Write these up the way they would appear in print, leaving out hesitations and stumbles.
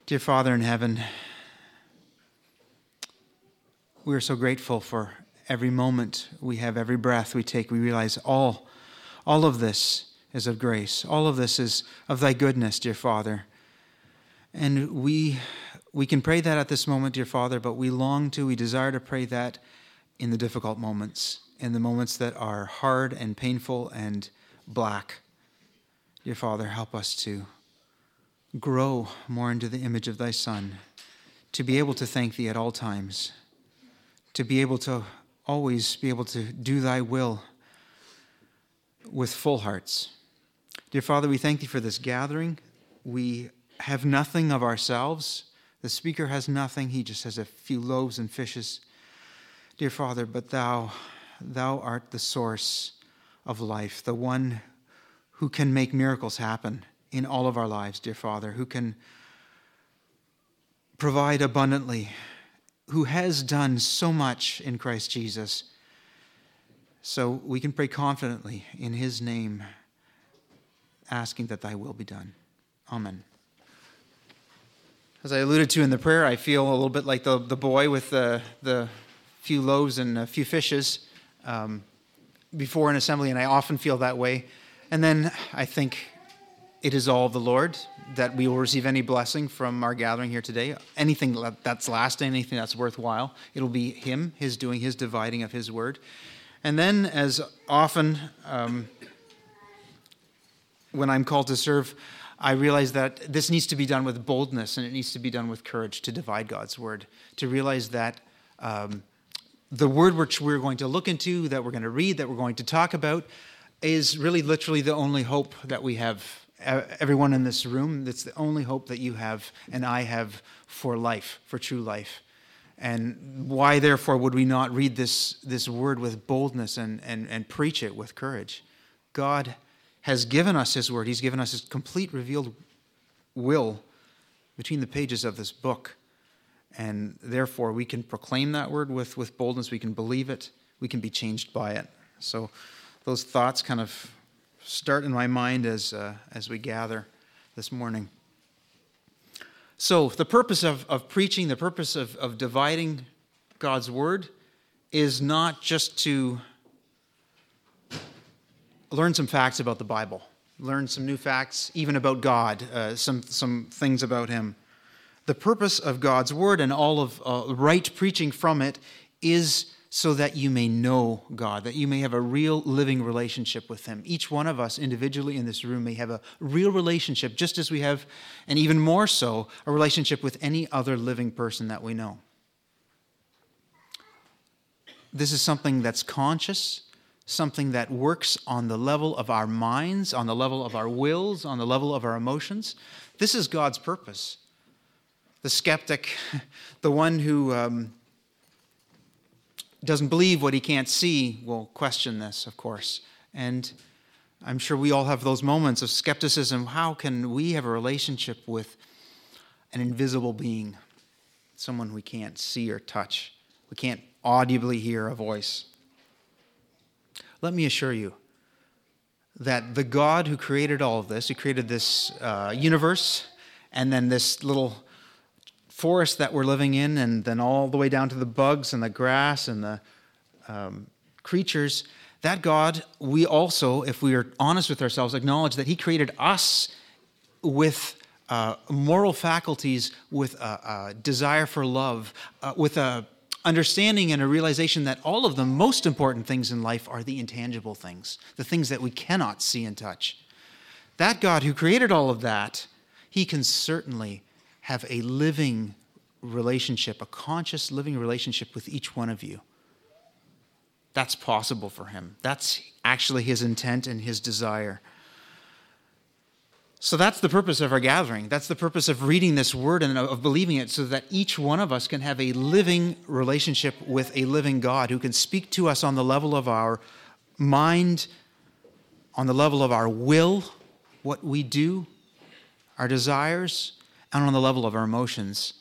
Dear Father in heaven, we are so grateful for every moment we have, every breath we take. We realize all of this is of grace. All of this is of thy goodness, dear Father. And we can pray that at this moment, dear Father, but we desire to pray that in the difficult moments, in the moments that are hard and painful and black. Dear Father, help us to grow more into the image of thy Son, to be able to thank thee at all times, to be able to always be able to do thy will with full hearts. Dear Father, we thank thee for this gathering. We have nothing of ourselves. The speaker has nothing. He just has a few loaves and fishes. Dear Father, but thou art the source of life, the one who can make miracles happen in all of our lives, dear Father, who can provide abundantly, who has done so much in Christ Jesus. So we can pray confidently in his name, asking that thy will be done. Amen. As I alluded to in the prayer, I feel a little bit like the boy with the few loaves and a few fishes before an assembly, and I often feel that way. And then I think it is all of the Lord that we will receive any blessing from our gathering here today. Anything that's lasting, anything that's worthwhile, it'll be him, his doing, his dividing of his word. And then, as often when I'm called to serve, I realize that this needs to be done with boldness and it needs to be done with courage to divide God's word, to realize that the word which we're going to look into, that we're going to read, that we're going to talk about, is really literally the only hope that we have. Everyone in this room, that's the only hope that you have and I have for life, for true life. And why, therefore, would we not read this word with boldness and preach it with courage? God has given us his word. He's given us his complete revealed will between the pages of this book. And therefore, we can proclaim that word with boldness. We can believe it. We can be changed by it. So those thoughts kind of start in my mind as we gather this morning. So the purpose of preaching, the purpose of dividing God's word is not just to learn some facts about the Bible, learn some new facts, even about God, some things about him. The purpose of God's word and all of right preaching from it is so that you may know God, that you may have a real living relationship with him. Each one of us individually in this room may have a real relationship, just as we have, and even more so, a relationship with any other living person that we know. This is something that's conscious, something that works on the level of our minds, on the level of our wills, on the level of our emotions. This is God's purpose. The skeptic, the one who doesn't believe what he can't see, will question this, of course. And I'm sure we all have those moments of skepticism. How can we have a relationship with an invisible being, someone we can't see or touch? We can't audibly hear a voice. Let me assure you that the God who created all of this, who created this universe, and then this little forest that we're living in, and then all the way down to the bugs and the grass and the creatures, that God, we also, if we are honest with ourselves, acknowledge that he created us with moral faculties, with a desire for love, with a understanding and a realization that all of the most important things in life are the intangible things, the things that we cannot see and touch. That God who created all of that, he can certainly have a living relationship, a conscious living relationship with each one of you. That's possible for him. That's actually his intent and his desire. So that's the purpose of our gathering. That's the purpose of reading this word and of believing it, so that each one of us can have a living relationship with a living God who can speak to us on the level of our mind, on the level of our will, what we do, our desires, and on the level of our emotions.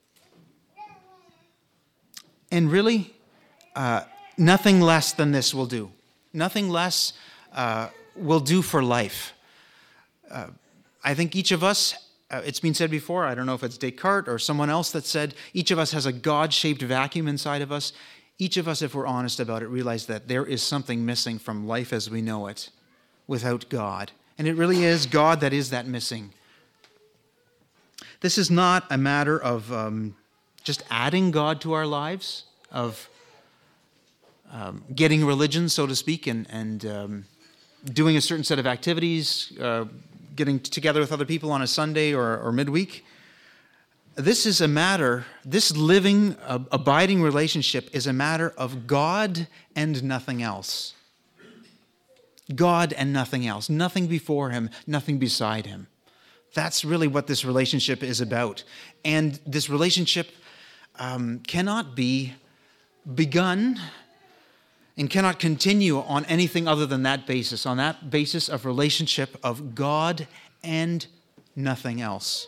And really, nothing less than this will do. Nothing less will do for life. I think each of us it's been said before, I don't know if it's Descartes or someone else that said, each of us has a God-shaped vacuum inside of us. Each of us, if we're honest about it, realize that there is something missing from life as we know it without God. And it really is God that is that missing. This is not a matter of just adding God to our lives, of getting religion, so to speak, and doing a certain set of activities, getting together with other people on a Sunday or midweek. This is a matter, this living, abiding relationship is a matter of God and nothing else. God and nothing else. Nothing before him, nothing beside him. That's really what this relationship is about. And this relationship cannot be begun and cannot continue on anything other than that basis, on that basis of relationship of God and nothing else.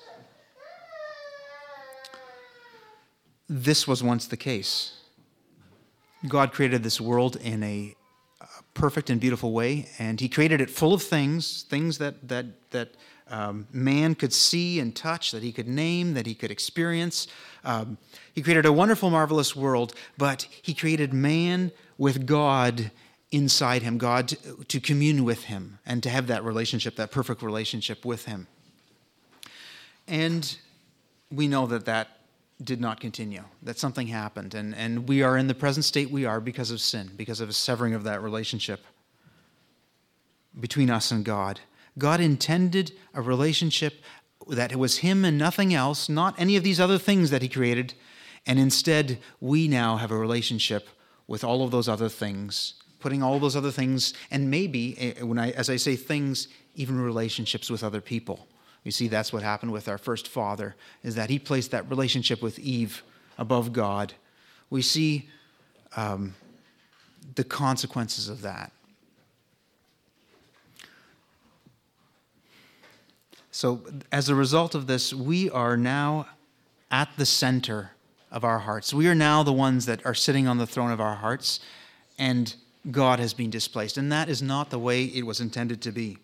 This was once the case. God created this world in a perfect and beautiful way, and he created it full of things that man could see and touch, that he could name, that he could experience. He created a wonderful, marvelous world, but he created man with God inside him, God to commune with him and to have that relationship, that perfect relationship with him. And we know that did not continue, that something happened, and we are in the present state we are because of sin, because of a severing of that relationship between us and God. God intended a relationship that was him and nothing else, not any of these other things that he created, and instead we now have a relationship with all of those other things, putting all those other things, and maybe, as I say things, even relationships with other people. You see, that's what happened with our first father, is that he placed that relationship with Eve above God. We see the consequences of that. So as a result of this, we are now at the center of our hearts. We are now the ones that are sitting on the throne of our hearts, and God has been displaced. And that is not the way it was intended to be.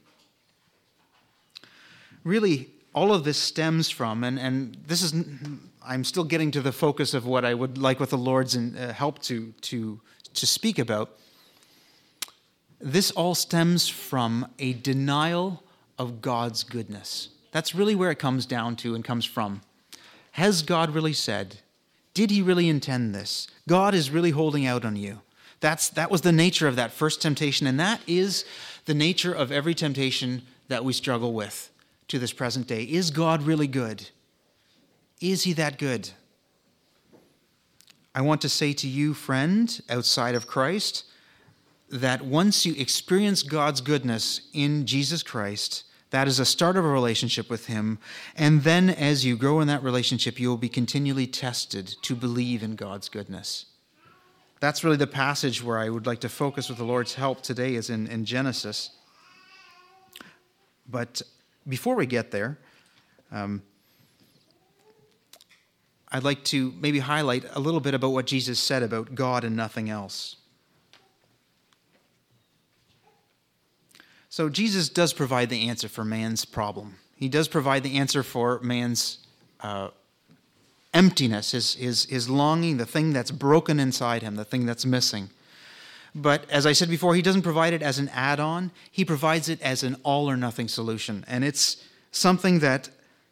Really, all of this stems from, and this is, I'm still getting to the focus of what I would like with the Lord's help to speak about. This all stems from a denial of God's goodness. That's really where it comes down to and comes from. Has God really said? Did he really intend this? God is really holding out on you. That was the nature of that first temptation, and that is the nature of every temptation that we struggle with to this present day. Is God really good? Is he that good? I want to say to you, friend, outside of Christ, that once you experience God's goodness in Jesus Christ, that is a start of a relationship with him. And then as you grow in that relationship, you will be continually tested to believe in God's goodness. That's really the passage where I would like to focus with the Lord's help today, is in Genesis. But before we get there, I'd like to maybe highlight a little bit about what Jesus said about God and nothing else. So Jesus does provide the answer for man's problem. He does provide the answer for man's emptiness, his longing, the thing that's broken inside him, the thing that's missing. But as I said before, he doesn't provide it as an add-on. He provides it as an all-or-nothing solution. And it's something that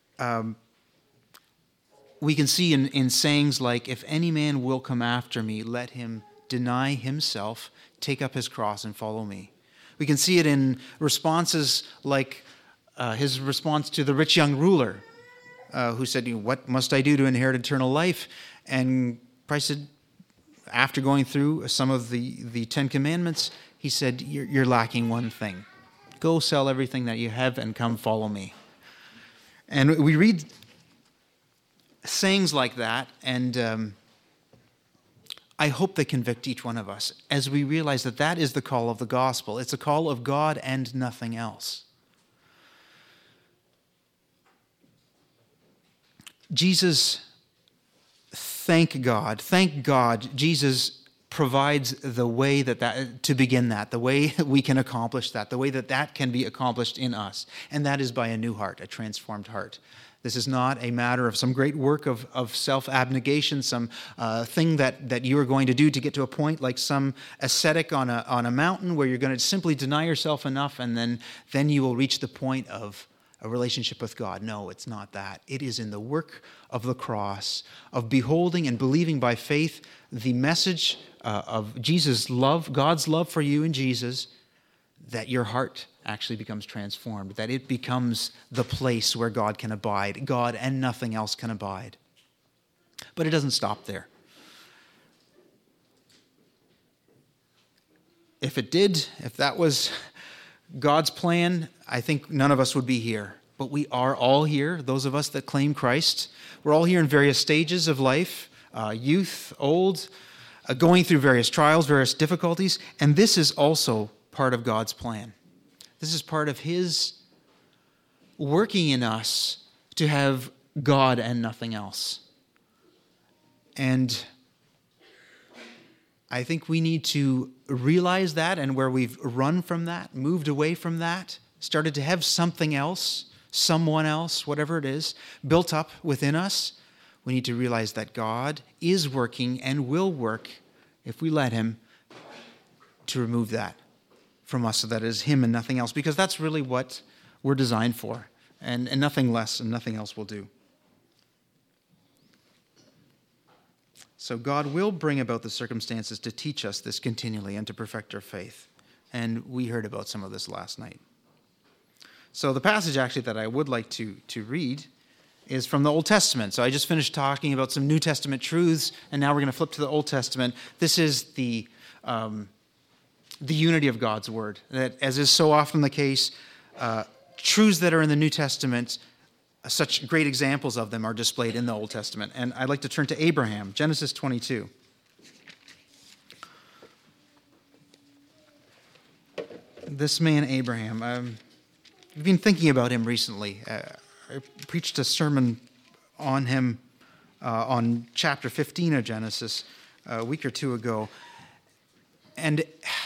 we can see in sayings like, if any man will come after me, let him deny himself, take up his cross, and follow me. We can see it in responses like his response to the rich young ruler who said, what must I do to inherit eternal life? And Christ said, after going through some of the Ten Commandments, he said, you're lacking one thing. Go sell everything that you have and come follow me. And we read sayings like that, and I hope they convict each one of us as we realize that is the call of the gospel. It's a call of God and nothing else. Jesus, thank God, Jesus provides the way that to begin that, the way that we can accomplish that, the way that can be accomplished in us. And that is by a new heart, a transformed heart. This is not a matter of some great work of self-abnegation, some thing that you are going to do to get to a point like some ascetic on a mountain where you're going to simply deny yourself enough and then you will reach the point of a relationship with God. No, it's not that. It is in the work of the cross, of beholding and believing by faith the message of Jesus' love, God's love for you in Jesus, that your heart actually becomes transformed, that it becomes the place where God can abide. God and nothing else can abide. But it doesn't stop there. If it did, if that was God's plan, I think none of us would be here. But we are all here, those of us that claim Christ. We're all here in various stages of life, youth, old, going through various trials, various difficulties. And this is also part of God's plan. This is part of His working in us to have God and nothing else. And I think we need to realize that, and where we've run from that, moved away from that, started to have something else, someone else, whatever it is, built up within us, we need to realize that God is working and will work, if we let Him, to remove that from us so that it is Him and nothing else, because that's really what we're designed for, and nothing less and nothing else will do. So God will bring about the circumstances to teach us this continually and to perfect our faith. And we heard about some of this last night. So the passage actually that I would like to read is from the Old Testament. So I just finished talking about some New Testament truths, and now we're going to flip to the Old Testament. This is the unity of God's Word. That, as is so often the case, truths that are in the New Testament, such great examples of them are displayed in the Old Testament. And I'd like to turn to Abraham, Genesis 22. This man, Abraham, I've been thinking about him recently. I preached a sermon on him on chapter 15 of Genesis a week or two ago. And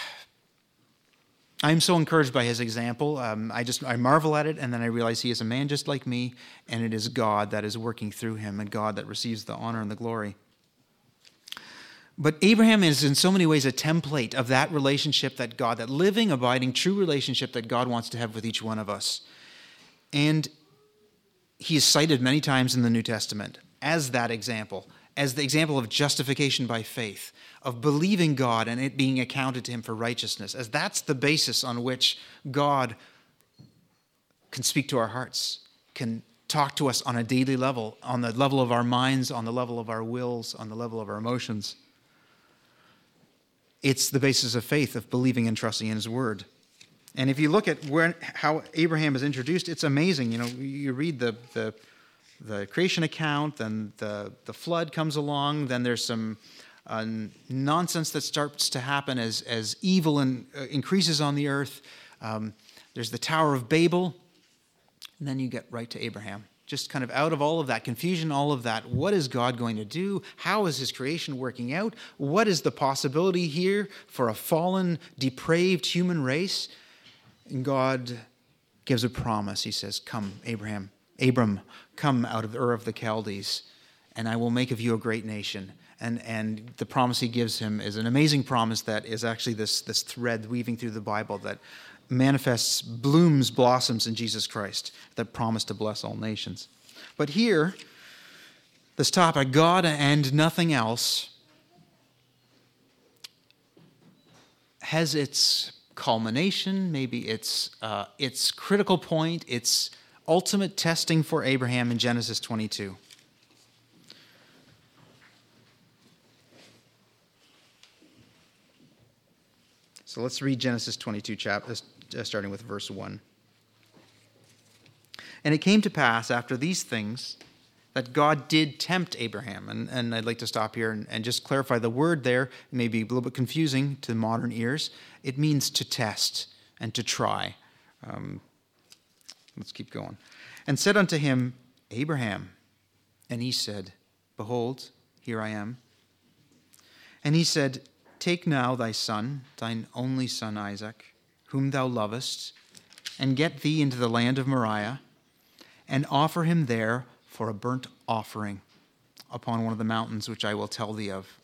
I'm so encouraged by his example. I marvel at it, and then I realize he is a man just like me, and it is God that is working through him, and God that receives the honor and the glory. But Abraham is in so many ways a template of that relationship that God, that living, abiding, true relationship that God wants to have with each one of us. And he is cited many times in the New Testament as that example, as the example of justification by faith, of believing God and it being accounted to him for righteousness, as that's the basis on which God can speak to our hearts, can talk to us on a daily level, on the level of our minds, on the level of our wills, on the level of our emotions. It's the basis of faith, of believing and trusting in His Word. And if you look at how Abraham is introduced, it's amazing. You know, you read the creation account, then the flood comes along, then there's some nonsense that starts to happen as evil increases on the earth. There's the Tower of Babel, and then you get right to Abraham. Just kind of out of all of that confusion, all of that, what is God going to do? How is His creation working out? What is the possibility here for a fallen, depraved human race? And God gives a promise. He says, "Come, Abram, come out of Ur of the Chaldees, and I will make of you a great nation." And the promise He gives him is an amazing promise that is actually this thread weaving through the Bible that manifests, blossoms in Jesus Christ, that promise to bless all nations. But here, this topic, God and nothing else, has its culmination, maybe its critical point, its ultimate testing for Abraham in Genesis 22. So let's read Genesis 22, starting with verse 1. "And it came to pass after these things that God did tempt Abraham." And I'd like to stop here and just clarify the word there. It may be a little bit confusing to modern ears. It means to test and to try. Let's keep going. "And said unto him, Abraham. And he said, Behold, here I am. And he said, take now thy son, thine only son Isaac, whom thou lovest, and get thee into the land of Moriah, and offer him there for a burnt offering upon one of the mountains which I will tell thee of.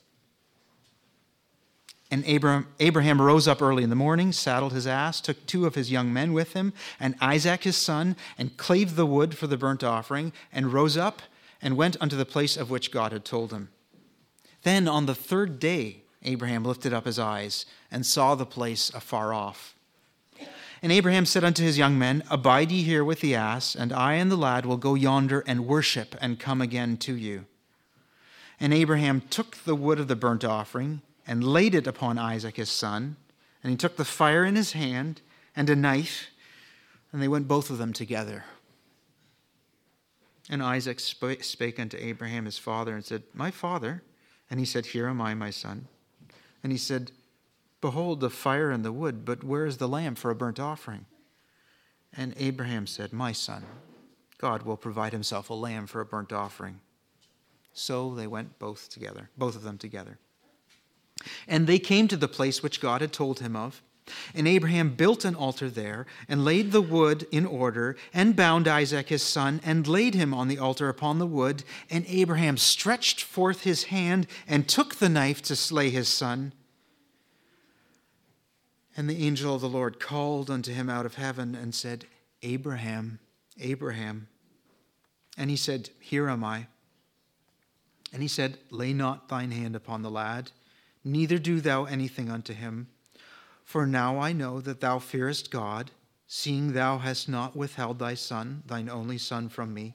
And Abraham rose up early in the morning, saddled his ass, took 2 of his young men with him, and Isaac his son, and clave the wood for the burnt offering, and rose up and went unto the place of which God had told him. Then on the 3rd day Abraham lifted up his eyes and saw the place afar off. And Abraham said unto his young men, Abide ye here with the ass, and I and the lad will go yonder and worship and come again to you. And Abraham took the wood of the burnt offering and laid it upon Isaac his son, and he took the fire in his hand and a knife, and they went both of them together. And Isaac spake unto Abraham his father and said, My father. And he said, Here am I, my son. And he said, Behold the fire and the wood, but where is the lamb for a burnt offering? And Abraham said, My son, God will provide himself a lamb for a burnt offering. So they went both of them together. And they came to the place which God had told him of. And Abraham built an altar there, and laid the wood in order, and bound Isaac his son, and laid him on the altar upon the wood. And Abraham stretched forth his hand, and took the knife to slay his son. And the angel of the Lord called unto him out of heaven, and said, Abraham, Abraham. And he said, Here am I. And he said, Lay not thine hand upon the lad, neither do thou anything unto him. For now I know that thou fearest God, seeing thou hast not withheld thy son, thine only son, from me.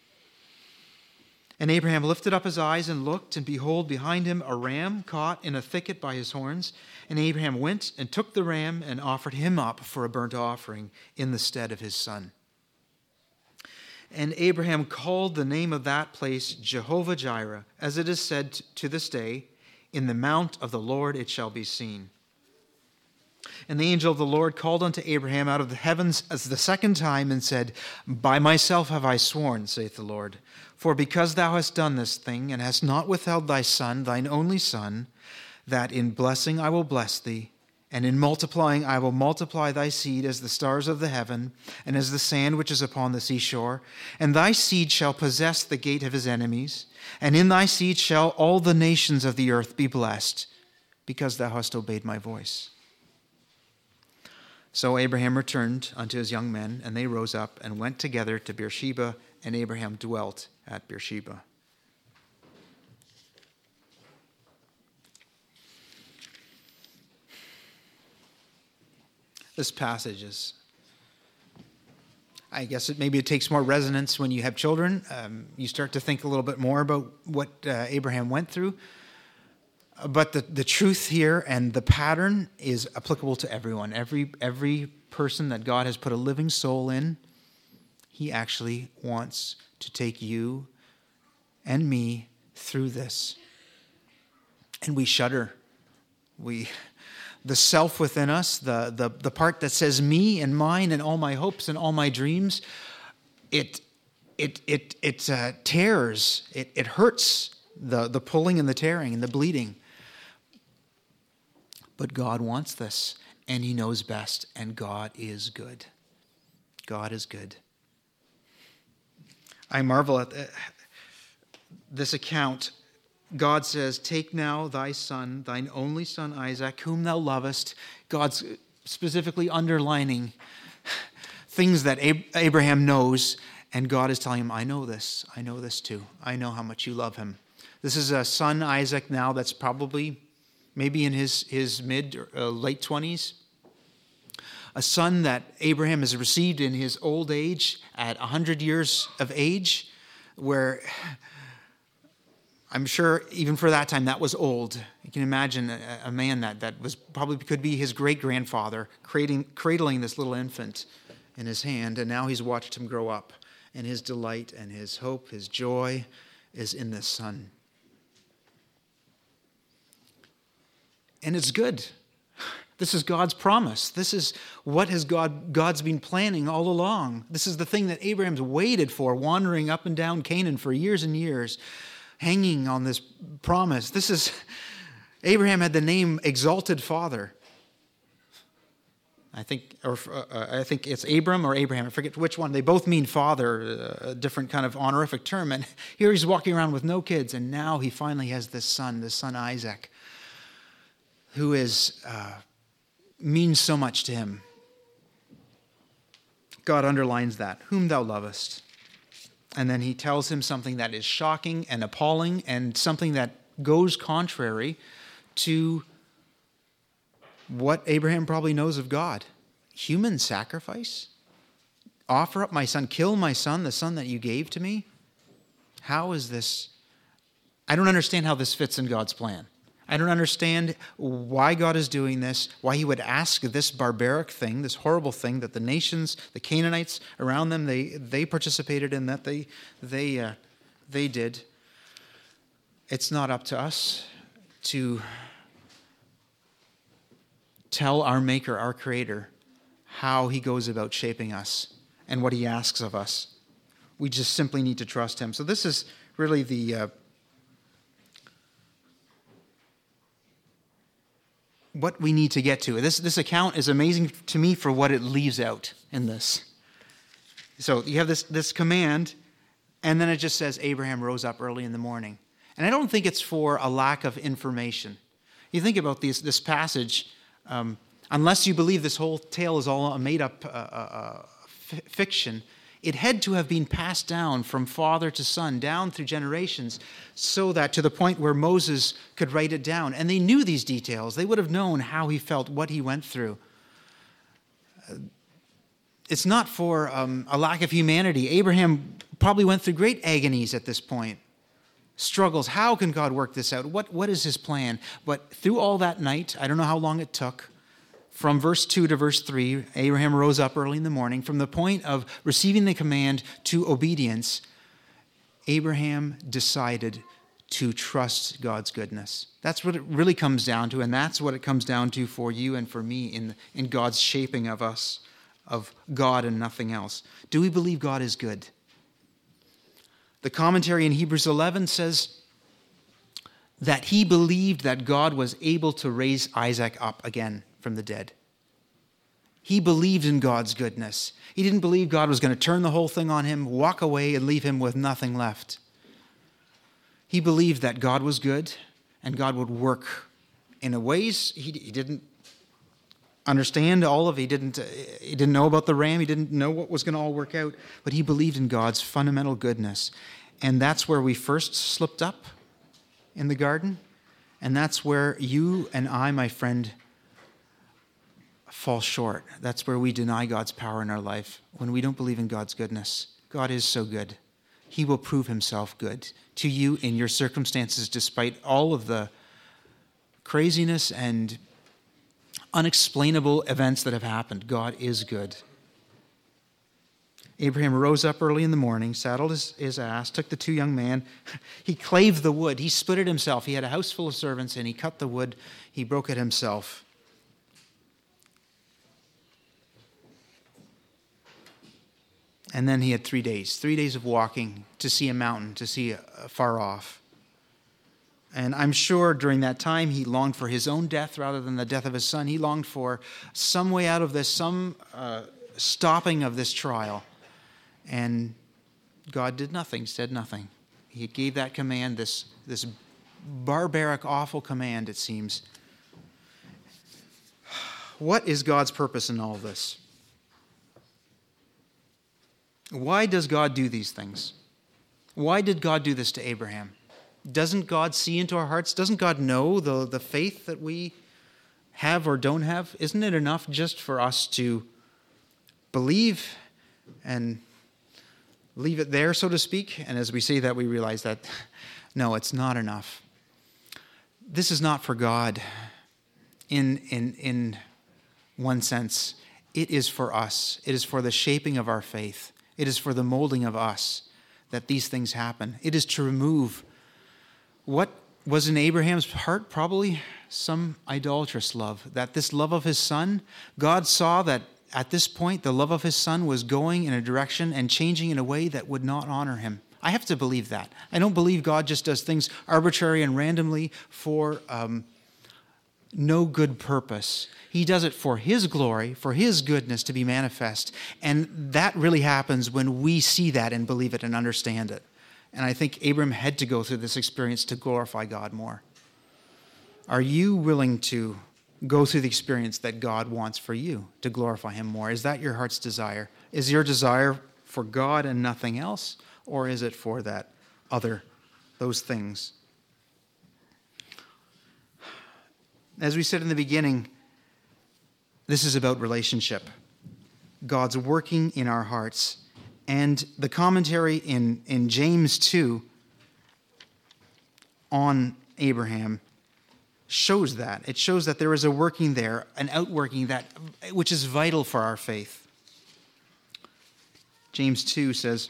And Abraham lifted up his eyes and looked, and behold, behind him a ram caught in a thicket by his horns. And Abraham went and took the ram and offered him up for a burnt offering in the stead of his son. And Abraham called the name of that place Jehovah-Jireh, as it is said to this day, In the mount of the Lord it shall be seen. And the angel of the Lord called unto Abraham out of the heavens as the 2nd time, and said, By myself have I sworn, saith the Lord, for because thou hast done this thing, and hast not withheld thy son, thine only son, that in blessing I will bless thee, and in multiplying I will multiply thy seed as the stars of the heaven, and as the sand which is upon the seashore. And thy seed shall possess the gate of his enemies, and in thy seed shall all the nations of the earth be blessed, because thou hast obeyed my voice. So Abraham returned unto his young men, and they rose up and went together to Beersheba, and Abraham dwelt at Beersheba. This passage is, I guess maybe it takes more resonance when you have children. You start to think a little bit more about what Abraham went through. But the truth here and the pattern is applicable to everyone. Every person that God has put a living soul in, he actually wants to take you and me through this. And we shudder. The self within us, the part that says me and mine and all my hopes and all my dreams, it tears. It hurts, the pulling and the tearing and the bleeding. But God wants this, and he knows best, and God is good. God is good. I marvel at this account. God says, Take now thy son, thine only son Isaac, whom thou lovest. God's specifically underlining things that Abraham knows, and God is telling him, I know this too. I know how much you love him. This is a son, Isaac, now that's probably maybe in his mid or late 20s. A son that Abraham has received in his old age at 100 years of age, where I'm sure even for that time that was old. You can imagine a man that was probably could be his great-grandfather cradling this little infant in his hand, and now he's watched him grow up, and his delight and his hope, his joy is in this son. And it's good. This is God's promise. This is what God's been planning all along. This is the thing that Abraham's waited for, wandering up and down Canaan for years and years, hanging on this promise. Abraham had the name Exalted Father. I think it's Abram or Abraham. I forget which one. They both mean father, a different kind of honorific term. And here he's walking around with no kids, and now he finally has this son Isaac, who means so much to him. God underlines that, whom thou lovest. And then he tells him something that is shocking and appalling and something that goes contrary to what Abraham probably knows of God. Human sacrifice? Offer up my son, kill my son, the son that you gave to me? How is this? I don't understand how this fits in God's plan. I don't understand why God is doing this, why he would ask this barbaric thing, this horrible thing that the nations, the Canaanites around them, they participated in, that they did. It's not up to us to tell our Maker, our Creator, how he goes about shaping us and what he asks of us. We just simply need to trust him. So this is really what we need to get to. This account is amazing to me for what it leaves out in this. So you have this command, and then it just says Abraham rose up early in the morning. And I don't think it's for a lack of information. You think about this passage, unless you believe this whole tale is all a made-up fiction, it had to have been passed down from father to son, down through generations, so that to the point where Moses could write it down. And they knew these details. They would have known how he felt, what he went through. It's not for a lack of humanity. Abraham probably went through great agonies at this point. Struggles. How can God work this out? What is his plan? But through all that night, I don't know how long it took, from verse 2 to verse 3, Abraham rose up early in the morning. From the point of receiving the command to obedience, Abraham decided to trust God's goodness. That's what it really comes down to, and that's what it comes down to for you and for me in God's shaping of us, of God and nothing else. Do we believe God is good? The commentary in Hebrews 11 says that he believed that God was able to raise Isaac up again from the dead. He believed in God's goodness. He didn't believe God was going to turn the whole thing on him, walk away, and leave him with nothing left. He believed that God was good and God would work in ways he didn't understand all of. He didn't know about the ram. He didn't know what was going to all work out. But he believed in God's fundamental goodness. And that's where we first slipped up in the garden. And that's where you and I, my friend, fall short. That's where we deny God's power in our life, when we don't believe in God's goodness. God is so good. He will prove himself good to you in your circumstances, despite all of the craziness and unexplainable events that have happened. God is good. Abraham rose up early in the morning, saddled his ass, took the two young men. He clave the wood. He split it himself. He had a house full of servants, and he cut the wood. He broke it himself. And then he had 3 days of walking to see a mountain, to see far off. And I'm sure during that time he longed for his own death rather than the death of his son. He longed for some way out of this, some stopping of this trial. And God did nothing, said nothing. He gave that command, this barbaric, awful command, it seems. What is God's purpose in all this? Why does God do these things? Why did God do this to Abraham? Doesn't God see into our hearts? Doesn't God know the faith that we have or don't have? Isn't it enough just for us to believe and leave it there, so to speak? And as we say that, we realize that, no, it's not enough. This is not for God in one sense. It is for us. It is for the shaping of our faith. It is for the molding of us that these things happen. It is to remove what was in Abraham's heart, probably some idolatrous love. That this love of his son, God saw that at this point the love of his son was going in a direction and changing in a way that would not honor him. I have to believe that. I don't believe God just does things arbitrarily and randomly for no good purpose. He does it for his glory, for his goodness to be manifest. And that really happens when we see that and believe it and understand it. And I think Abram had to go through this experience to glorify God more. Are you willing to go through the experience that God wants for you to glorify him more? Is that your heart's desire? Is your desire for God and nothing else? Or is it for those things? As we said in the beginning, this is about relationship. God's working in our hearts. And the commentary in James 2 on Abraham shows that. It shows that there is a working there, an outworking which is vital for our faith. James 2 says,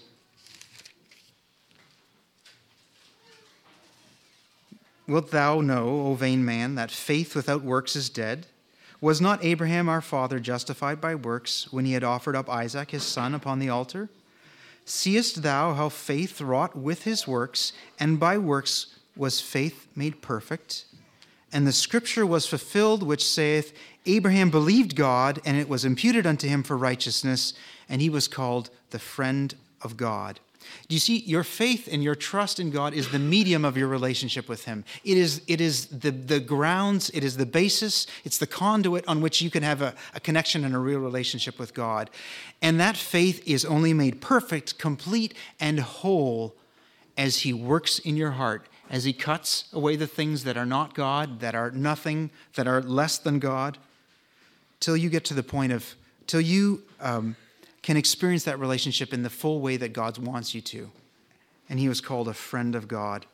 "Wilt thou know, O vain man, that faith without works is dead? Was not Abraham our father justified by works when he had offered up Isaac his son upon the altar? Seest thou how faith wrought with his works, and by works was faith made perfect? And the scripture was fulfilled which saith, Abraham believed God, and it was imputed unto him for righteousness, and he was called the friend of God." Do you see, your faith and your trust in God is the medium of your relationship with him. It is the grounds, it is the basis, it's the conduit on which you can have a connection and a real relationship with God. And that faith is only made perfect, complete, and whole as he works in your heart, as he cuts away the things that are not God, that are nothing, that are less than God, till you get to the point of, till you can experience that relationship in the full way that God wants you to. And he was called a friend of God.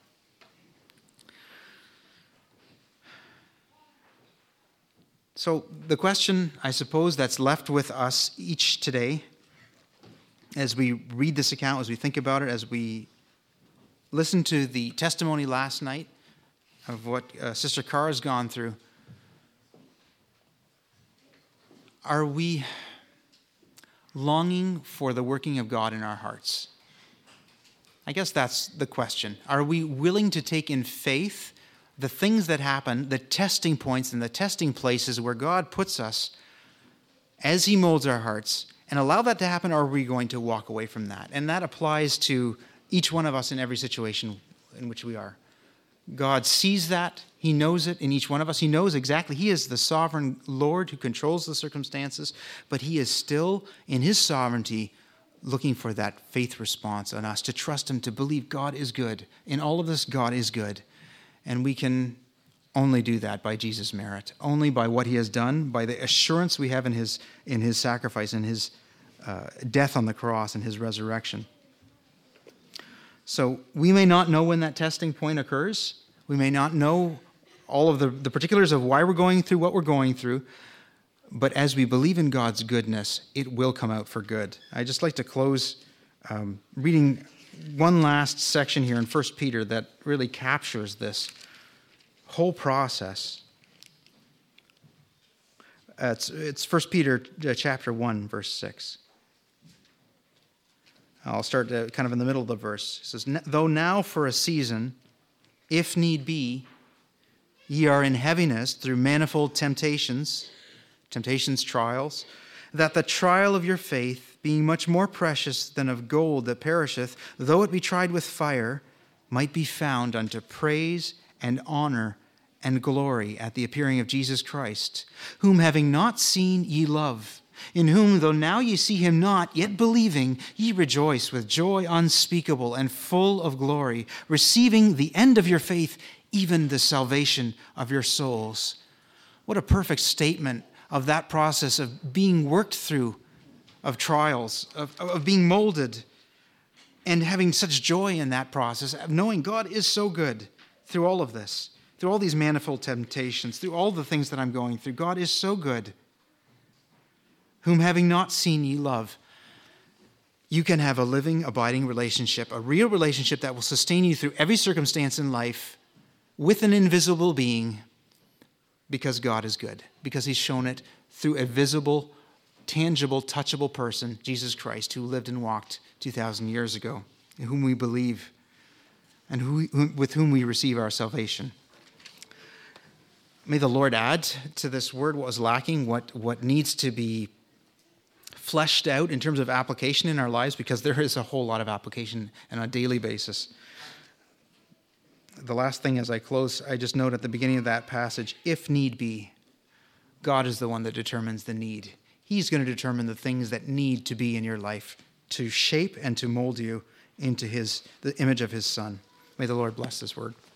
So the question, I suppose, that's left with us each today, as we read this account, as we think about it, as we listen to the testimony last night of what Sister Cara has gone through, are we longing for the working of God in our hearts? I guess that's the question. Are we willing to take in faith the things that happen, the testing points and the testing places where God puts us as he molds our hearts, and allow that to happen, or are we going to walk away from that? And that applies to each one of us in every situation in which we are. God sees that. He knows it in each one of us. He knows exactly. He is the sovereign Lord who controls the circumstances, but he is still, in his sovereignty, looking for that faith response on us, to trust him, to believe God is good. In all of this, God is good. And we can only do that by Jesus' merit, only by what he has done, by the assurance we have in his sacrifice, in his death on the cross, and his resurrection. So we may not know when that testing point occurs. We may not know all of the particulars of why we're going through what we're going through. But as we believe in God's goodness, it will come out for good. I'd just like to close reading one last section here in 1 Peter that really captures this whole process. It's 1 Peter chapter 1, verse 6. I'll start kind of in the middle of the verse. It says, "Though now for a season, if need be, ye are in heaviness through manifold temptations, trials, that the trial of your faith, being much more precious than of gold that perisheth, though it be tried with fire, might be found unto praise and honor and glory at the appearing of Jesus Christ, whom having not seen ye love, in whom, though now ye see him not, yet believing, ye rejoice with joy unspeakable and full of glory, receiving the end of your faith, even the salvation of your souls." What a perfect statement of that process of being worked through, of trials, of being molded, and having such joy in that process, of knowing God is so good through all of this, through all these manifold temptations, through all the things that I'm going through. God is so good. Whom having not seen ye love. You can have a living, abiding relationship, a real relationship that will sustain you through every circumstance in life with an invisible being, because God is good, because he's shown it through a visible, tangible, touchable person, Jesus Christ, who lived and walked 2,000 years ago, in whom we believe and with whom we receive our salvation. May the Lord add to this word what was lacking, what needs to be fleshed out in terms of application in our lives, because there is a whole lot of application on a daily basis. The last thing as I close, I just note at the beginning of that passage, if need be, God is the one that determines the need. He's going to determine the things that need to be in your life to shape and to mold you into the image of his Son. May the Lord bless this word.